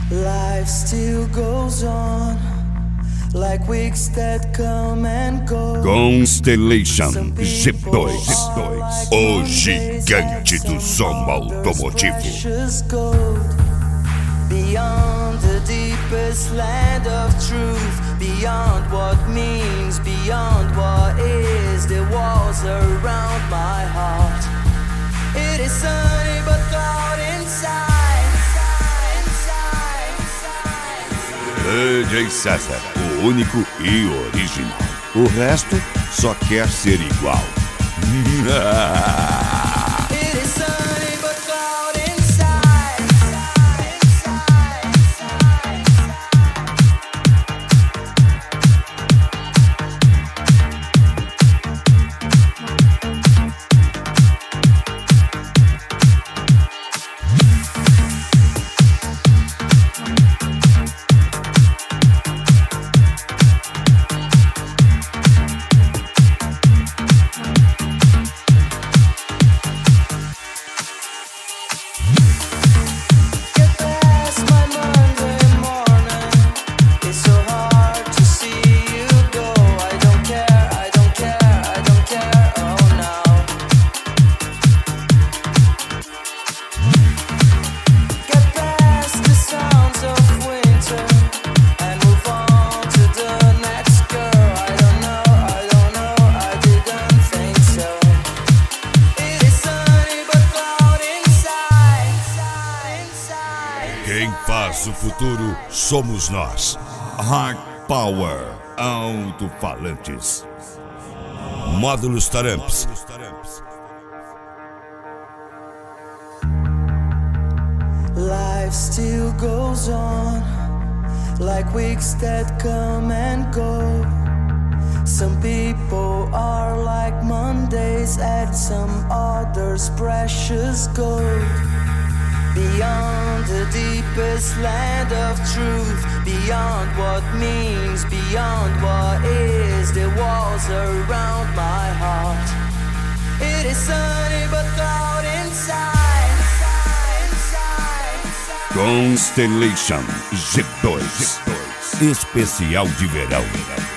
Life still goes on, like weeks that come and go. Constellation G2, o gigante do som automotivo. Beyond the deepest land of truth, beyond what means, beyond what is, there walls around my heart. It is sunny but cloud inside. DJ César, o único e original. O resto só quer ser igual. It is sunny but cloud inside. Quem faz o futuro somos nós. High Power Alto-Falantes. Módulos Taramps. Life still goes on, like weeks that come and go. Some people are like Mondays, and some others precious gold. Beyond the deepest land of truth, beyond what means, beyond what is, there walls around my heart. It is sunny but cloud inside. Constellation G2, especial de verão.